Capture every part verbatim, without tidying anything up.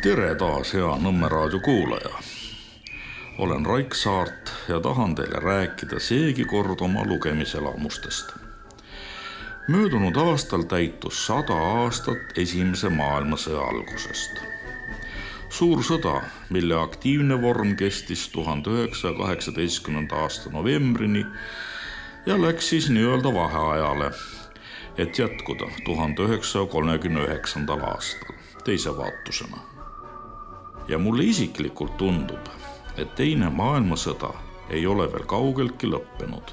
Tere taas, hea Nõmme raadio kuulaja. Olen Raik Saart ja tahan teile rääkida seegi kord oma lugemiselamustest. Möödunud aastal täitus sada aastat esimese maailmasõja algusest. Suur sõda, mille aktiivne vorm kestis tuhande üheksasaja kaheksateistkümnenda aasta novembrini ja läks siis nii-öelda vaheajale, et jätkuda tuhande üheksasaja kolmekümne üheksandal aastal teise vaatusena. Ja mulle isiklikult tundub, et teine maailmasõda ei ole veel kaugeltki lõppenud.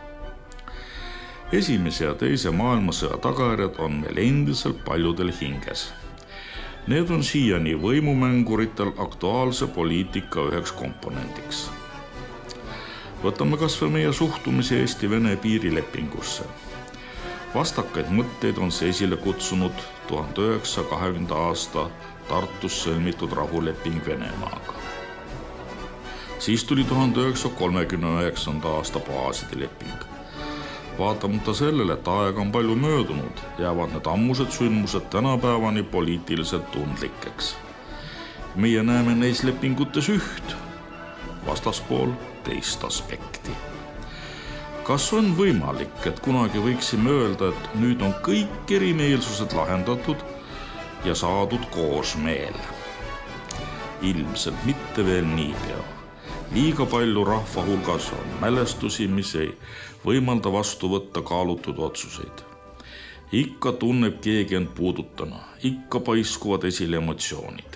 Esimese ja teise maailmasõja tagajärjed on meil endiselt paljudel hinges. Need on siiani võimumänguritel aktuaalse poliitika üheks komponendiks. Võtame kas või meie suhtumise Eesti-Vene piirilepingusse. Vastakaid mõtteid on see esile kutsunud tuhande üheksasaja kahekümnenda aasta Tartus sõlmitud rahuleping Venemaaga. Siis tuli tuhande üheksasaja kolmekümne üheksanda aasta baaside leping. Vaatamata sellele, et aega on palju möödunud, jäävad need ammused sündmused tänapäevani poliitiliselt tundlikeks. Meie näeme neis lepingutes üht, vastaspool teist aspekti. Kas on võimalik, et kunagi võiksime öelda, et nüüd on kõik erimeelsused lahendatud ja saadud koosmeel? Ilmselt mitte veel niipea. Liiga palju rahva hulgas on mälestusi, mis ei võimalda vastu võtta kaalutud otsuseid. Ikka tunneb keegi end puudutana, ikka paiskuvad esile emotsioonid.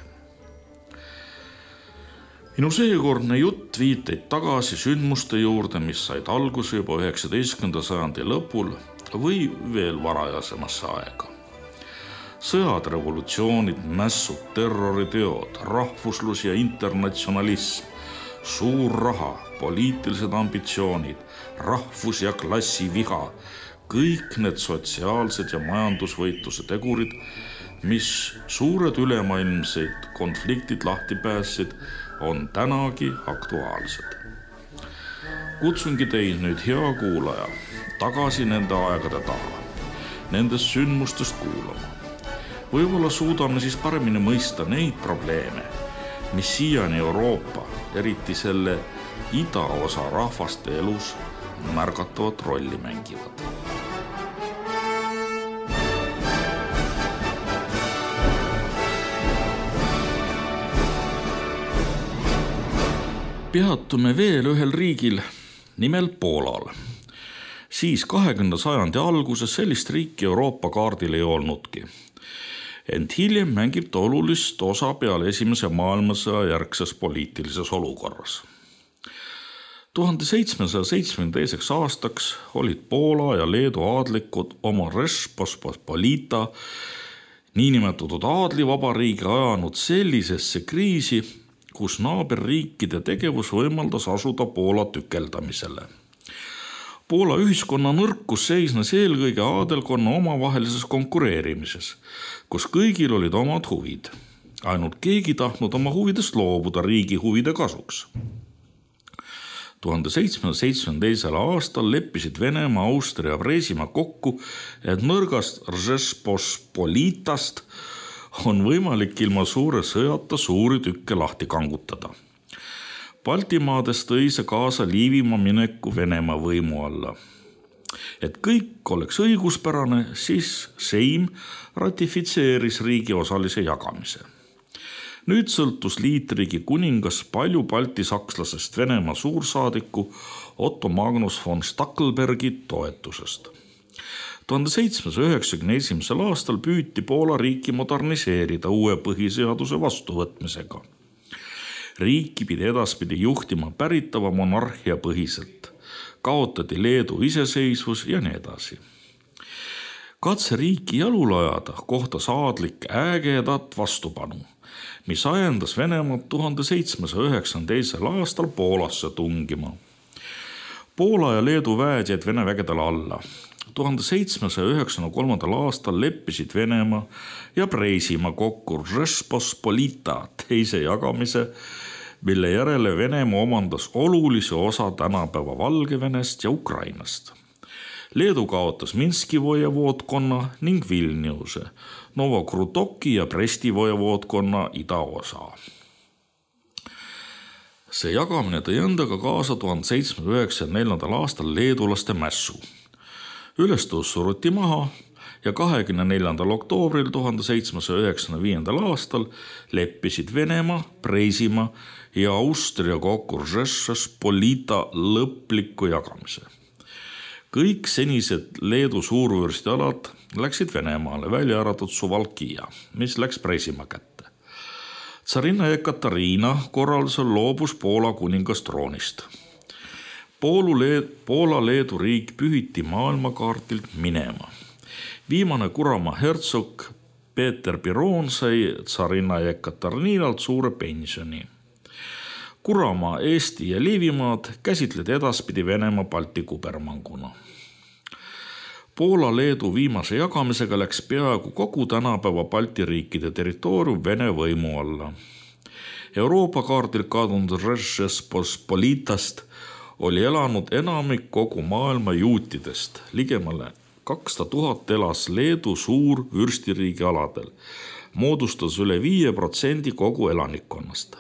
Minu seekordne jutt viiteid tagasi sündmuste juurde, mis said alguse juba üheksateistkümnenda sajandi lõpul või veel varajasemasse aega. Sõjad, revolutsioonid, mässud, terroriteod, rahvuslus ja internatsionalism, suur raha, poliitilised ambitsioonid, rahvus- ja klassiviha, kõik need sotsiaalsed ja majandusvõitluse tegurid, mis suured ülemaailmseid konfliktid lahti päässid, on tänagi aktuaalsed. Kutsungi teid nüüd, hea kuulaja, tagasi nende aegade taha, nendest sündmustest kuulama. Võib-olla suudame siis paremini mõista neid probleeme, mis siiani Euroopa, eriti selle idaosa rahvaste elus märgatavat rolli mängivad. Peatume veel ühel riigil, nimel Poolal. Siis kahekümnenda sajandi alguses sellist riiki Euroopa kaardil ei olnudki. Ent hiljem mängib ta olulist osa peale esimese maailmasõja järgses poliitilises olukorras. tuhande seitsmesaja seitsmekümne teiseks aastaks olid Poola ja Leedu aadlikud oma Rzeczpospolita niinimetatud aadlivabariigi ajanud sellisesse kriisi, kus naaberriikide tegevus võimaldas asuda Poola tükeldamisele. Poola ühiskonna nõrkus seisnes eelkõige aadelkonna omavahelises konkureerimises, kus kõigil olid omad huvid. Ainult keegi tahtnud oma huvidest loobuda riigi huvide kasuks. tuhande seitsmesaja seitsmekümne teisel aastal leppisid Venemaa, Austria ja Preisimaa kokku, et nõrgast Rzeczpospolitast on võimalik ilma suure sõjata suuri tükke lahti kangutada. Baltimaades tõi see kaasa Liivimaa mineku Venemaa võimu alla. Et kõik oleks õiguspärane, siis Seim ratifitseeris riigi osalise jagamise. Nüüd sõltus liitriigi kuningas palju balti sakslasest Venemaa suursaadiku Otto Magnus von Stackelbergi toetusest. tuhande seitsmesaja üheksakümne esimesel aastal püüti Poola riiki moderniseerida uue põhiseaduse vastuvõtmisega. Riiki pidi edaspidi juhtima päritava monarhia põhiselt, kaotati Leedu iseseisvus ja nii edasi. Katse riiki jalule ajada kohtas aadlik ägedat vastupanu, mis ajendas Venemaad tuhande seitsmesaja üheksakümne teisel aastal Poolasse tungima. Poola ja Leedu väed jäid Vene vägedele alla. tuhande seitsmesaja üheksakümne kolmandal aastal leppisid Venemaa ja Preisimaa kokku Rzeczpospolita teise jagamise, mille järele Venemaa omandas olulise osa tänapäeva Valgevenest ja Ukrainast. Leedu kaotas Minski vojevoodkonna ning Vilniuse, Novokrutoki ja Bresti vojevoodkonna idaosa. See jagamine tõi endaga kaasa tuhande seitsmesaja üheksakümne neljandal aastal leedulaste mässu. Ülestõus suruti maha ja kahekümne neljandal oktoobril tuhande seitsmesaja üheksakümne viiendal aastal leppisid Venemaa, Preisimaa ja Austria kokku Žečpospolita lõpliku jagamise. Kõik senised Leedu suurvürstialad läksid Venemaale, välja arvatud Suwałkija, mis läks Preisimaa kätte. Tsarinna Ekaterina korraldusel loobus Poola kuningas troonist. Poola-Leedu riik pühiti maailmakaartilt minema. Viimane Kuramaa hertsog Peeter Biron sai tsarinna Ekaterinalt suure pensioni. Kuramaa, Eesti ja Liivimaad käsitleti edaspidi Venemaa Balti kubermanguna. Poola-Leedu viimase jagamisega läks peaaegu kogu tänapäeva Balti riikide territoorium Vene võimu alla. Euroopa kaardil kadunud Žečpospolitast oli elanud enamik kogu maailma juutidest. Ligemale kakssada tuhat elas Leedu suur vürstiriigi aladel, moodustas üle viie protsendi kogu elanikkonnast.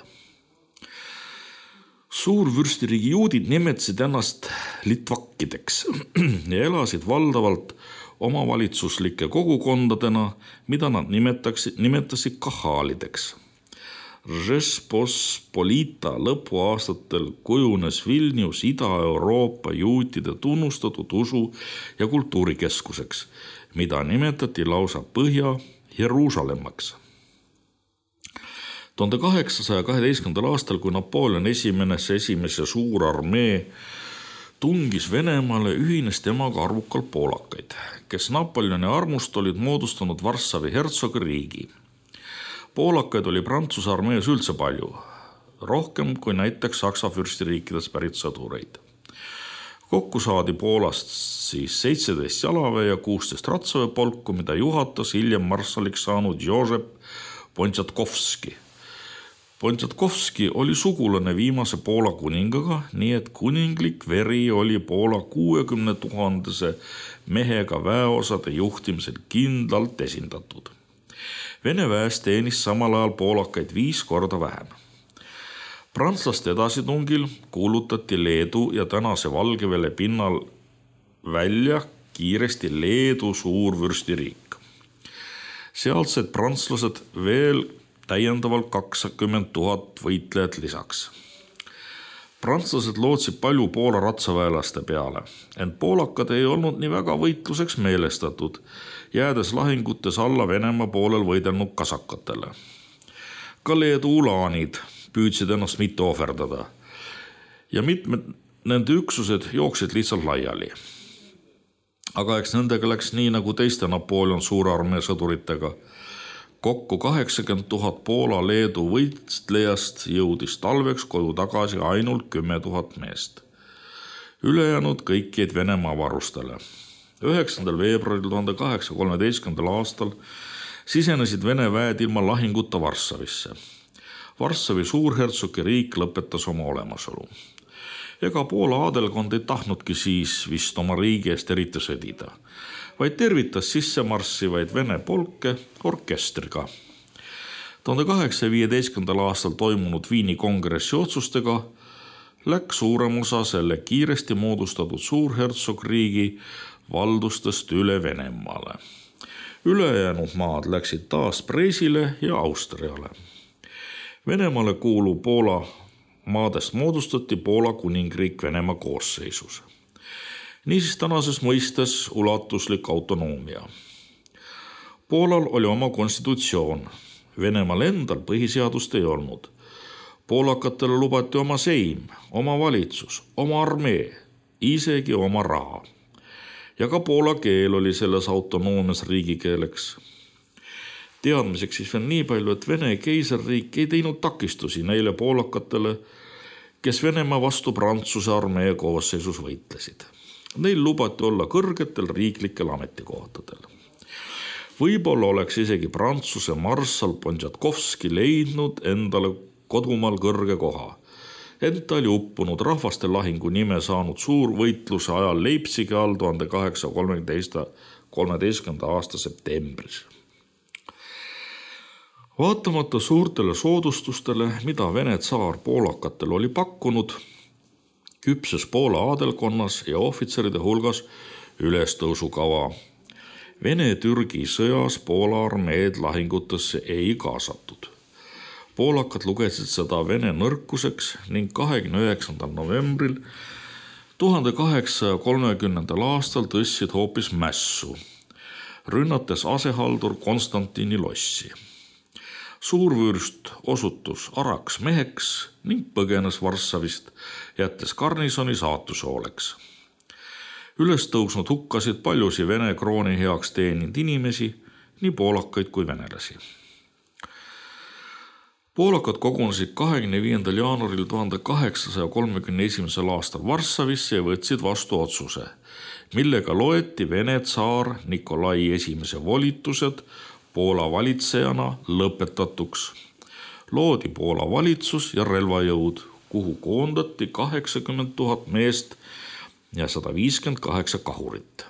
Suurvürstiriigi juudid nimetasid ennast litvakkideks ja elasid valdavalt omavalitsuslike kogukondadena, mida nad nimetasid, nimetasid kahaalideks. Žečpospolita lõpuaastatel kujunes Vilnius Ida-Euroopa juutide tunnustatud usu- ja kultuurikeskuseks, mida nimetati lausa Põhja-Jeruusalemmaks. tuhande kaheksasaja kaheteistkümnendal aastal, kui Napoleon esimenes esimese suur armee tungis Venemaale, ühines temaga arvukalt poolakaid, kes Napoleoni armust olid moodustanud Varssavi hertsogiriigi. Poolakaid oli Prantsuse armees üldse palju, rohkem kui näiteks Saksa fürstiriikides pärit sõdureid. Kokku saadi Poolast siis seitseteist jalaväe ja kuusteist ratsaväepolku, mida juhatas hiljem marssaliks saanud Jožep Poniatowski. Poniatowski oli sugulane viimase Poola kuningaga, nii et kuninglik veri oli Poola kuuekümne tuhandese mehega väeosade juhtimisel kindlalt esindatud. Vene väes teenis samal ajal poolakaid viis korda vähem. Prantslaste edasitungil kuulutati Leedu ja tänase Valgevene pinnal välja kiiresti Leedu suurvürstiriik. Sealsed prantslased veel täiendavalt kakskümmend tuhat võitlejat lisaks. Prantslased lootsid palju Poola ratsaväelaste peale, ent poolakad ei olnud nii väga võitluseks meelestatud, jäädes lahingutes alla Venemaa poolel võidelnud kasakatele. Ka Leedu ulaanid püüdsid ennast mitte ohverdada ja mitmed nende üksused jooksid lihtsalt laiali. Aga eks nendega läks nii nagu teiste Napoleon suure armee sõduritega. Kokku kaheksakümmend tuhat Poola-Leedu võitlejast jõudis talveks koju tagasi ainult kümme tuhat meest. Ülejäänud kõik jäid Venemaa varustele. üheksandal veebruaril tuhande kaheksasaja kolmeteistkümnendal aastal sisenesid Vene väed ilma lahinguta Varssavisse. Varssavi suurhertsogi riik lõpetas oma olemasolu. Ega Poola adelkond ei tahtnudki siis vist oma riigi eest eriti sõdida, vaid tervitas sisse marssivaid Vene polke orkestriga. tuhande kaheksasaja viieteistkümnendal aastal toimunud Viini kongressi otsustega läks suurem osa selle kiiresti moodustatud suurhertsogriigi valdustest üle Venemaale. Ülejäänud maad läksid taas Preisile ja Austriale. Venemaale kuuluv Poola maadest moodustati Poola kuningriik Venemaa koosseisus. Niisiis tänases mõistes ulatuslik autonoomia. Poolal oli oma konstitutsioon, Venemaal endal põhiseadust ei olnud. Poolakatele lubati oma seim, oma valitsus, oma armee, isegi oma raha. Ja ka poola keel oli selles autonoomias riigikeeleks. Teadmiseks siis veel nii palju, et Vene keisarriik ei teinud takistusi neile poolakatele, kes Venemaa vastu Prantsuse armee koosseisus võitlesid. Neil lubati olla kõrgetel riiklikel ametikohtadel. Võib-olla oleks isegi Prantsuse marssal Poniatowski leidnud endale kodumaal kõrge koha, ent ta oli uppunud rahvaste lahingu nime saanud suurvõitluse ajal Leipzigi all tuhande kaheksasaja kolmeteistkümnenda aasta septembris. Vaatamata suurtele soodustustele, mida Vene tsaar poolakatel oli pakkunud, küpses Poola aadelkonnas ja ohvitseride hulgas ülestõusukava. Vene-Türgi sõjas Poola armeed lahingutesse ei kaasatud. Poolakad lugesid seda Vene nõrkuseks ning kahekümne üheksandal novembril tuhande kaheksasaja kolmekümnendal aastal tõstsid hoopis mässu, rünnates asehaldur Konstantini lossi. Suurvürst osutus araks meheks ning põgenes Varssavist, jättes garnisoni saatuse hooleks. Ülestõusnud hukkasid paljusi Vene krooni heaks teeninud inimesi, nii poolakaid kui venelasi. Poolakad kogunesid kahekümne viiendal jaanuaril tuhande kaheksasaja kolmekümne esimesel aastal Varssavisse ja võtsid vastu otsuse, millega loeti Vene tsaar Nikolai esimese volitused Poola valitsejana lõpetatuks. Loodi Poola valitsus ja relvajõud, kuhu koondati kaheksakümmend tuhat meest ja sada viiskümmend kaheksa kahurit.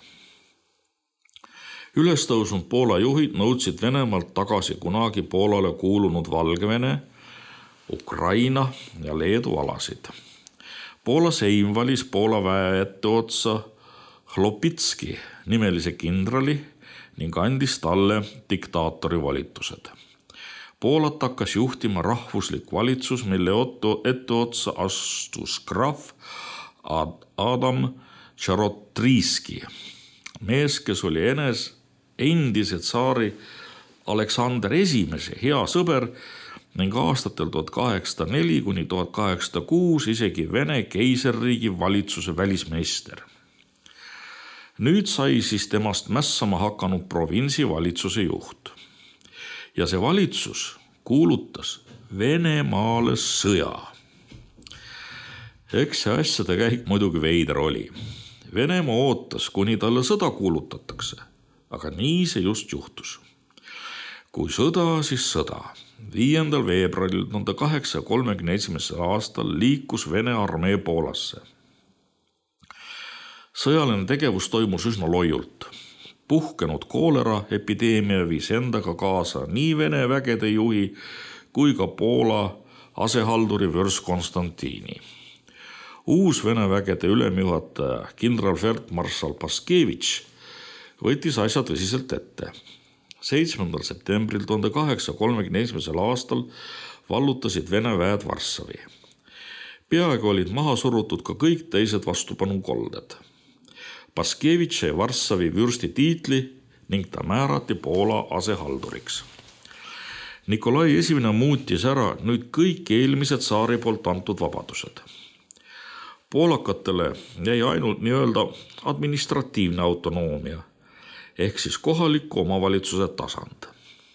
Ülestõusnud Poola juhid nõudsid Venemaalt tagasi kunagi Poolale kuulunud Valgevene, Ukraina ja Leedu alasid. Poola seim valis Poola väe etteotsa Chlopitski nimelise kindrali ning andis talle diktaatori volitused. Poolat hakkas juhtima rahvuslik valitsus, mille etteotsa astus krahv Adam Tšarotriiski, mees, kes oli enes endise tsaari Aleksander esimese hea sõber ning aastatel tuhat kaheksasada neli kuni tuhat kaheksasada kuus isegi Vene keisririigi valitsuse välismeister. Nüüd sai siis temast mässama hakanud provinsi valitsuse juht. Ja see valitsus kuulutas Venemaale sõja. Eks see asjade käik muidugi veider oli. Venemaa ootas, kuni talle sõda kuulutatakse, aga nii see just juhtus. Kui sõda, siis sõda. viiendal veebruaril tuhande kaheksasaja kolmekümne esimesel aastal liikus Vene armee Poolasse. Sõjaline tegevus toimus üsna loiult. Puhkenud koolera epideemia viis endaga kaasa nii Vene vägede juhi kui ka Poola asehalduri Vörs Konstantini. Uus Vene vägede ülemjuhataja kindralfeldmarssal Paskevitš võttis asjad tõsiselt ette. seitsmendal septembril tuhande kaheksasaja kolmekümne esimesel aastal vallutasid Vene väed Varssavi. Peaaegu olid maha surutud ka kõik teised vastupanukolded. Paskevitš sai Varssavi vürsti tiitli ning ta määrati Poola asehalduriks. Nikolai esimene muutis ära nüüd kõik eelmised tsaari poolt antud vabadused. Poolakatele jäi ainult nii-öelda administratiivne autonoomia ehk siis kohaliku omavalitsuse tasand.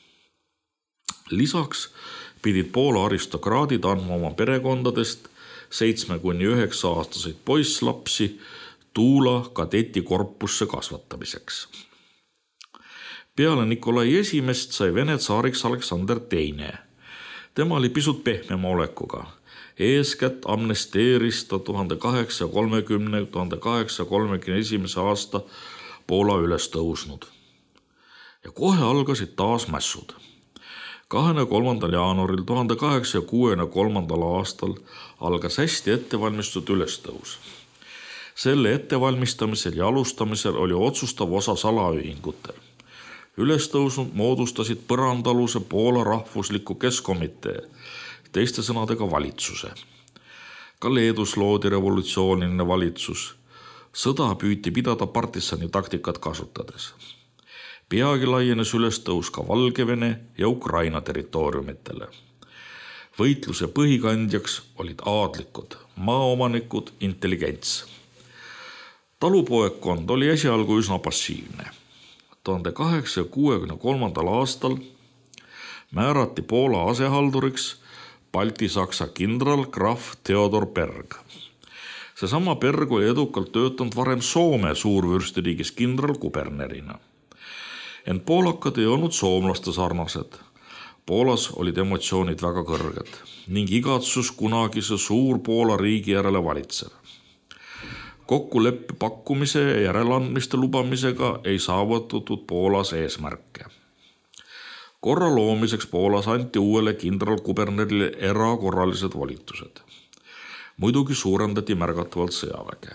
Lisaks pidid Poola aristokraadid andma oma perekondadest seitsme kuni üheksa aastaseid poisslapsi Tuula kadetikorpusse kasvatamiseks. Peale Nikolai esimest sai Vene tsaariks Aleksander teine. Tema oli pisut pehmema olekuga. Eeskätt amnesteeris ta tuhande kaheksasaja kolmekümne tuhande kaheksasaja kolmekümne esimese aasta Poola ülestõusnud. Ja kohe algasid taas mässud. kahekümne kolmandal jaanuaril tuhande kaheksasaja kuuekümne kolmandal aastal algas hästi ettevalmistatud ülestõus. Selle ettevalmistamisel ja alustamisel oli otsustav osa salaühingutel. Ülestõusnud moodustasid põrandaluse Poola rahvusliku keskkomitee, teiste sõnadega valitsuse. Ka Leedus loodi revolutsiooniline valitsus. Sõda püüti pidada partisani taktikat kasutades. Peagi laienes ülestõus ka Valgevene ja Ukraina territooriumitele. Võitluse põhikandjaks olid aadlikud, maaomanikud, intelligents. Talupoekkond oli esialgu üsna passiivne. tuhande kaheksasaja kuuekümne kolmandal aastal määrati Poola asehalduriks Balti-Saksa kindral krahv Theodor Berg. Seesama Berg oli edukalt töötanud varem Soome suurvürstiriigis kindral kubernerina. Ent poolakad ei olnud soomlaste sarnased. Poolas olid emotsioonid väga kõrged ning igatsus kunagise Suur-Poola riigi järele valitsev. Kokkuleppe pakkumise ja järeleandmiste lubamisega ei saavutatud Poolas eesmärke. Korra loomiseks Poolas anti uuele kindralkubernerile erakorralised volitused. Muidugi suurendati märgatavalt sõjaväge.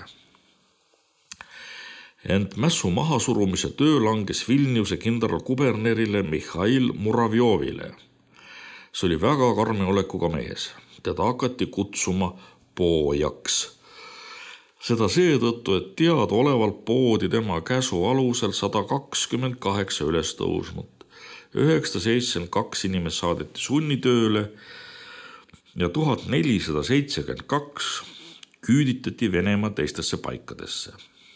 Ent mässu mahasurumise töö langes Vilniuse kindralkubernerile Mihhail Muravjovile. See oli väga karmi olekuga mees. Teda hakati kutsuma poojaks. Seda seetõttu, et teadaolevalt poodi tema käsu alusel sada kakskümmend kaheksa üles tõusnud. üheksasada seitsekümmend kaks inimest saadeti sunnitööle ja tuhat nelisada seitsekümmend kaks küüditati Venemaa teistesse paikadesse.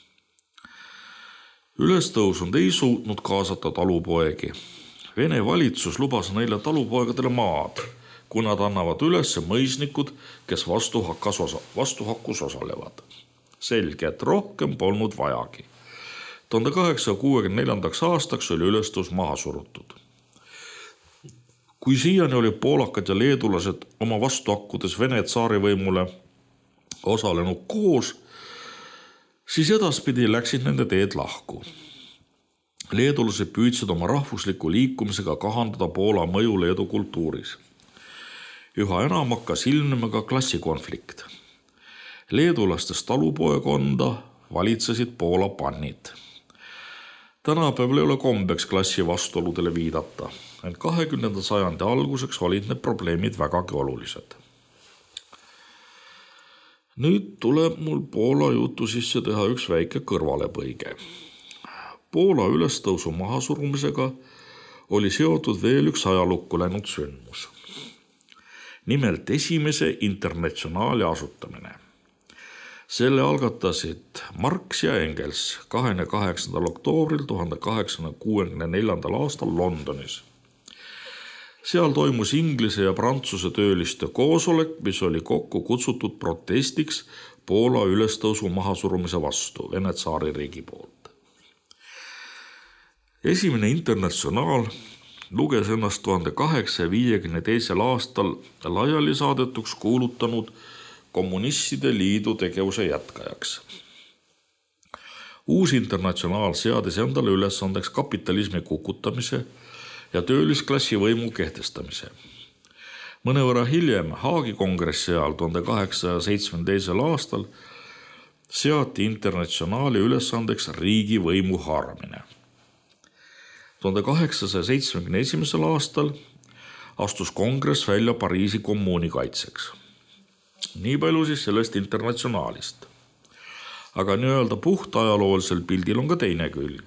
Ülestõusund ei suutnud kaasata talupoegi. Vene valitsus lubas neile talupoegadele maad, kui nad annavad üles mõisnikud, kes vastuhakas osa, vastuhakus osalevad. Selge, et rohkem polnud vajagi. tuhande kaheksasaja kuuekümne neljandaks aastaks oli ülestõus maha surutud. Kui siiani oli poolakad ja leedulased oma vastuhakkudes Vene tsaarivõimule osalenud koos, siis edaspidi läksid nende teed lahku. Leedulased püüdsid oma rahvusliku liikumisega kahandada Poola mõju Leedu kultuuris. Üha enam hakkas ilmnema ka klassikonflikt. Leedulastest talupoekonda valitsesid Poola pannid. Tänapäeval ei ole kombeks klassi vastuoludele viidata, ent kahekümnenda sajandi alguseks olid need probleemid vägagi olulised. Nüüd tuleb mul Poola jutu sisse teha üks väike kõrvalepõige. Poola ülestõusu mahasurumisega oli seotud veel üks ajalukku läinud sündmus. Nimelt esimese internatsionaali asutamine. Selle algatasid Marx ja Engels kahekümne kaheksandal oktoobril tuhande kaheksasaja kuuekümne neljandal aastal Londonis. Seal toimus Inglise ja Prantsuse tööliste koosolek, mis oli kokku kutsutud protestiks Poola ülestõusu mahasurumise vastu Vene tsaaririigi poolt. Esimene internatsionaal luges ennast tuhande kaheksasaja viiekümne teisel aastal laiali saadetuks kuulutanud kommunistide liidu tegevuse jätkajaks. Uus internatsionaal seadis endale ülesandeks kapitalismi kukutamise ja töölisklassi võimu kehtestamise. Mõnevõrra hiljem Haagi kongressi ajal tuhande kaheksasaja seitsmekümne teisel aastal seati internatsionaali ülesandeks riigi võimu haaramine. tuhande kaheksasaja seitsmekümne esimesel aastal astus kongress välja Pariisi kommuuni kaitseks. Nii palju siis sellest internatsionaalist. Aga nii-öelda puhta ajaloolisel pildil on ka teine külg.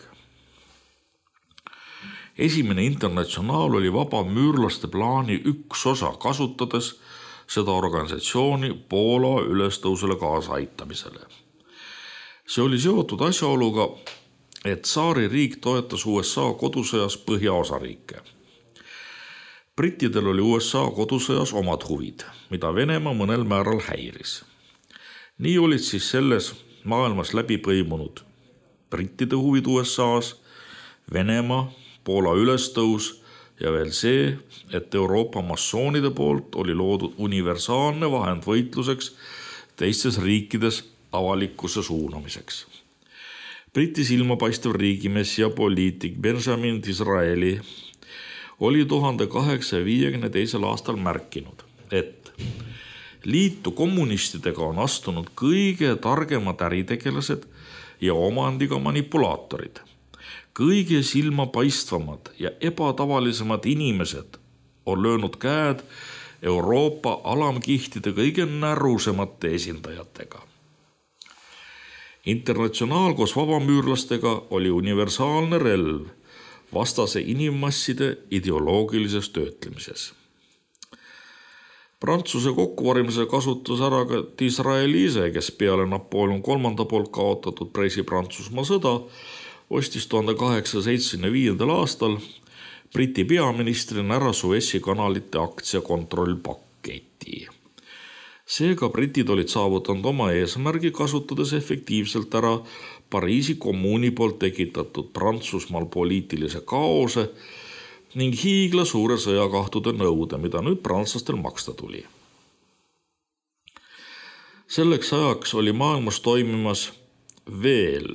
Esimene internatsionaal oli vabamüürlaste plaani üks osa, kasutades seda organisatsiooni Poola ülestõusule kaasa aitamisele. See oli seotud asjaoluga, et tsaaririik toetas U S A kodusõjas põhjaosariike. Brittidel oli U S A kodusõjas omad huvid, mida Venemaa mõnel määral häiris. Nii olid siis selles maailmas läbi põimunud brittide huvid U S A-s, Venemaa, Poola ülestõus ja veel see, et Euroopa massoonide poolt oli loodud universaalne vahend võitluseks teistes riikides avalikkuse suunamiseks. Briti silmapaistev riigimees ja poliitik Benjamin Disraeli oli tuhande kaheksasaja viiekümne teisel aastal märkinud, et liitu kommunistidega on astunud kõige targemad äritegelased ja omandiga manipulaatorid. Kõige silmapaistvamad ja ebatavalisemad inimesed on löönud käed Euroopa alamkihtide kõige närusemate esindajatega. Internatsionaal koos vabamüürlastega oli universaalne relv vastase inimmasside ideoloogilises töötlemises. Prantsuse kokkuvarimise kasutas ära ka Disraeli ise, kes peale Napoleon kolmanda poolt kaotatud Preisi-Prantsusmaa sõda ostis tuhande kaheksasaja seitsmekümne viiendal aastal Briti peaministrina ära Suessi kanalite aktsiakontrollpaketi. Seega britid olid saavutanud oma eesmärgi, kasutades efektiivselt ära Pariisi kommuuni poolt tekitatud Prantsusmaal poliitilise kaose ning hiigla suure sõjakahtude nõude, mida nüüd prantslastel maksta tuli. Selleks ajaks oli maailmas toimimas veel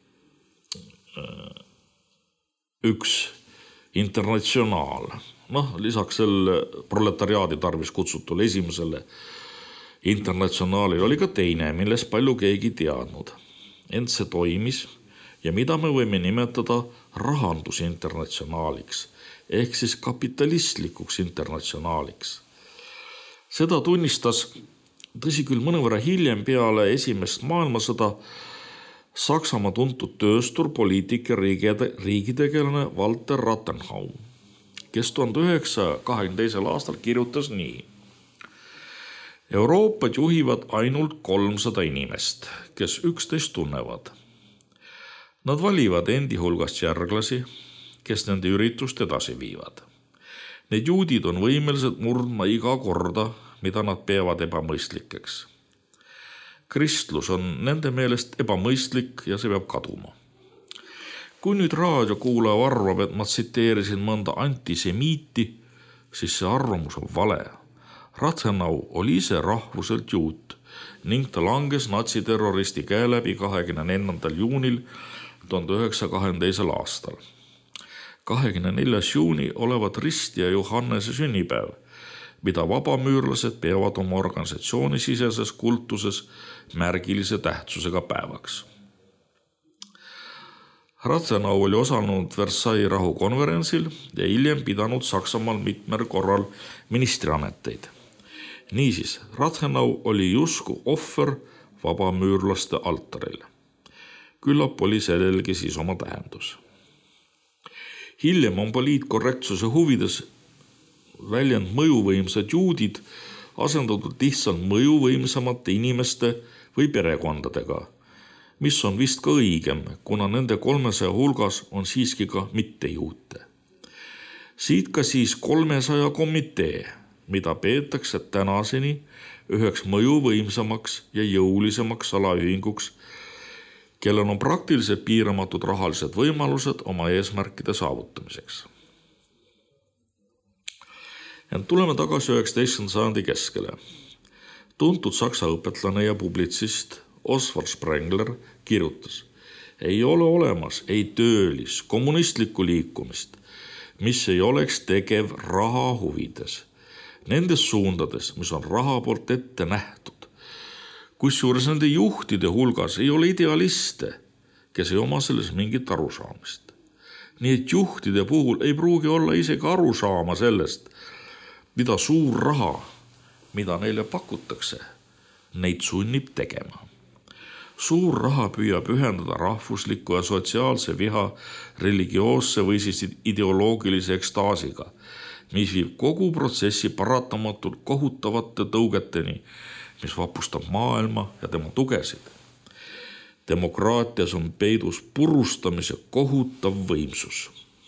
üks internatsionaal, noh, lisaks selle proletariaadi tarvis kutsutul esimesele internatsionaalil oli ka teine, millest palju keegi teadnud. Ent see toimis ja mida me võime nimetada rahandusinternatsionaaliks ehk siis kapitalistlikuks internatsionaaliks. Seda tunnistas tõsi küll mõnevõrra hiljem peale esimest maailmasõda Saksamaa tuntud tööstur, poliitik ja riigitegelane Walter Rathenau, kes tuhande üheksasaja kahekümne teisel aastal kirjutas nii. Euroopat juhivad ainult kolmsada inimest, kes üksteist tunnevad. Nad valivad endi hulgast järglasi, kes nende üritust edasi viivad. Need juudid on võimelised murdma iga korda, mida nad peavad ebamõistlikeks. Kristlus on nende meelest ebamõistlik ja see peab kaduma. Kui nüüd raadiokuulaja arvab, et ma tsiteerisin mõnda antisemiiti, siis see arvamus on vale. Rathenau oli ise rahvuselt juut ning ta langes natsiterroristi käe läbi kahekümne neljandal juunil tuhande üheksasaja kahekümne teisel aastal. kahekümne neljas juuni olevat ristija Johannese sünnipäev, mida vabamüürlased peavad oma organisatsiooni siseses kultuses märgilise tähtsusega päevaks. Rathenau oli osalenud Versailles rahukonverentsil ja hiljem pidanud Saksamaal mitmel korral ministriameteid. Niisiis, Rathenau oli justkui ohver vabamüürlaste altaril. Küllap oli sellelgi siis oma tähendus. Hiljem on poliitkorrektsuse huvides väljend mõjuvõimsad juudid asendatud lihtsalt mõjuvõimsamate inimeste või perekondadega, mis on vist ka õigem, kuna nende kolmesaja hulgas on siiski ka mittejuute. Siit ka siis kolmesaja komitee, mida peetakse tänaseni üheks mõjuvõimsamaks ja jõulisemaks salaühinguks, kellel on praktiliselt piiramatud rahalised võimalused oma eesmärkide saavutamiseks. Ent tuleme tagasi üheksateistkümnenda sajandi keskele. Tuntud saksa õpetlane ja publitsist Oswald Spengler kirjutas, ei ole olemas ei töölis kommunistlikku liikumist, mis ei oleks tegev raha huvides, nendes suundades, mis on raha poolt ette nähtud. Kusjuures nende juhtide hulgas ei ole idealiste, kes ei oma selles mingit arusaamist. Nii et juhtide puhul ei pruugi olla isegi arusaama sellest, mida suur raha, mida neile pakutakse, neid sunnib tegema. Suur raha püüab ühendada rahvusliku ja sotsiaalse viha religioosse või siis ideoloogilise ekstaasiga, mis viib kogu protsessi paratamatult kohutavate tõugeteni, mis vapustab maailma ja tema tugesid. Demokraatias on peidus purustamise kohutav võimsus.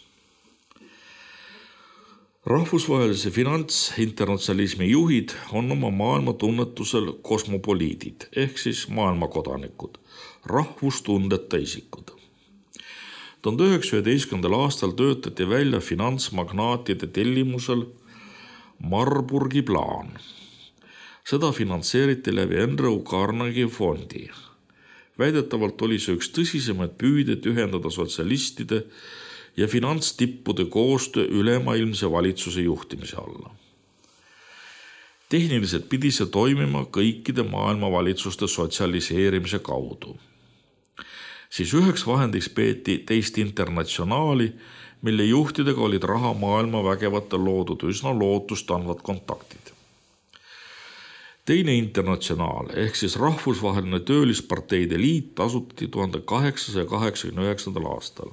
Rahvusvahelise finantsinternatsionalismi juhid on oma maailma tunnetusel kosmopoliidid ehk siis maailmakodanikud, rahvustundeta isikud. tuhande üheksasaja üheteistkümnendal aastal töötati välja finantsmagnaatide tellimusel Marburgi plaan. Seda finantseeriti läbi Andrew Carnegie fondi. Väidetavalt oli see üks tõsisemaid püüdeid ühendada sotsialistide ja finantstippude koostöö ülemaailmse valitsuse juhtimise alla. Tehniliselt pidi see toimima kõikide maailma valitsuste sotsialiseerimise kaudu. Siis üheks vahendiks peeti teist internatsionaali, mille juhtidega olid raha maailma vägevatel loodud üsna lootust andvad kontaktid. Teine internatsionaal ehk siis rahvusvaheline töölisparteide liit asutati tuhande kaheksasaja kaheksakümne üheksandal aastal.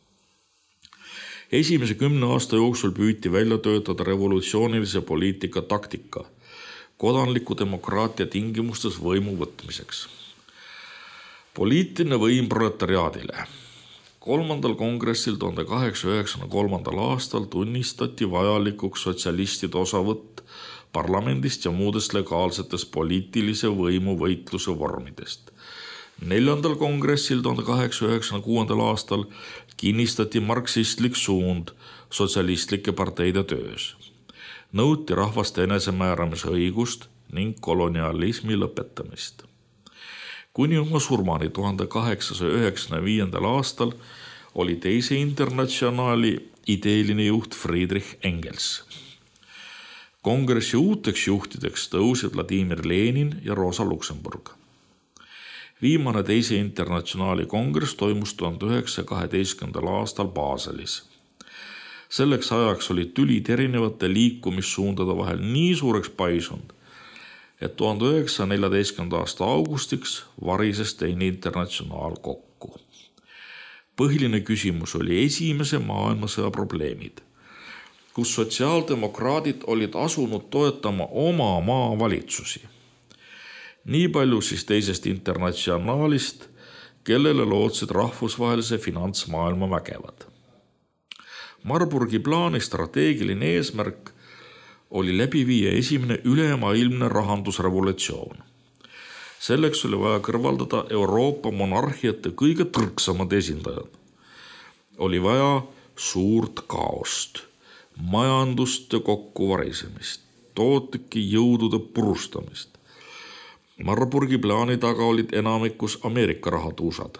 Esimese kümne aasta jooksul püüti välja töötada revolutsioonilise poliitika taktika kodanliku demokraatia tingimustes võimu võtmiseks. Poliitiline võim proletariaadile. Kolmandal kongressil tuhande kaheksasaja üheksakümne kolmandal aastal tunnistati vajalikuks sotsialistide osavõtt parlamendist ja muudest legaalsetest poliitilise võimu võitluse vormidest, neljandal kongressil tuhande kaheksasaja üheksakümne kuuendal aastal kinnistati marksistlik suund sotsialistlike parteide töös. Nõuti rahvaste enesemääramise õigust ning kolonialismi lõpetamist. Kuni oma surmani tuhande kaheksasaja üheksakümne viiendal aastal oli teise internatsionaali ideeline juht Friedrich Engels. Kongressi uuteks juhtideks tõusid Vladimir Lenin ja Rosa Luxemburg. Viimane teise internatsionaali kongress toimus tuhande üheksasaja kaheteistkümnendal aastal Baselis. Selleks ajaks olid tülid erinevate liikumissuundade vahel nii suureks paisunud, et tuhande üheksasaja neljateistkümnenda aasta augustiks varises teine internatsionaal kokku. Põhiline küsimus oli esimese maailmasõja probleemid, kus sotsiaaldemokraadid olid asunud toetama oma maavalitsusi. Nii palju siis teisest internatsionaalist, kellele lootsid rahvusvahelise finantsmaailma vägevad. Marburgi plaani strateegiline eesmärk oli läbi viia esimene ülemaailmne rahandusrevolutsioon. Selleks oli vaja kõrvaldada Euroopa monarhiate kõige tõrksamad esindajad. Oli vaja suurt kaost, majanduste kokkuvarisemist, tootike jõudude purustamist. Marburgi plaani taga olid enamikus Ameerika rahatuusad.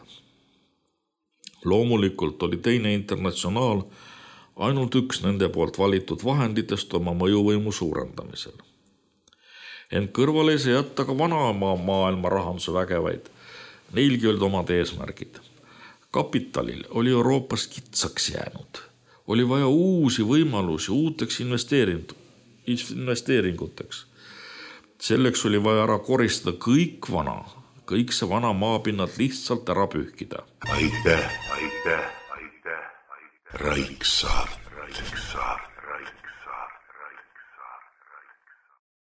Loomulikult oli teine internatsionaal ainult üks nende poolt valitud vahenditest oma mõjuvõimu suurendamisel. Ent kõrvale ei saa jätta ka vanamaa maailma rahanduse vägevaid. Neilgi olid omad eesmärgid. Kapitalil oli Euroopas kitsaks jäänud. Oli vaja uusi võimalusi uuteks investeeringuteks. Selleks oli vaja ära koristada kõik vana, kõik see vana maapinnad lihtsalt ära pühkida. Aitäh, aitäh, aitäh, aitäh. Raiksaart.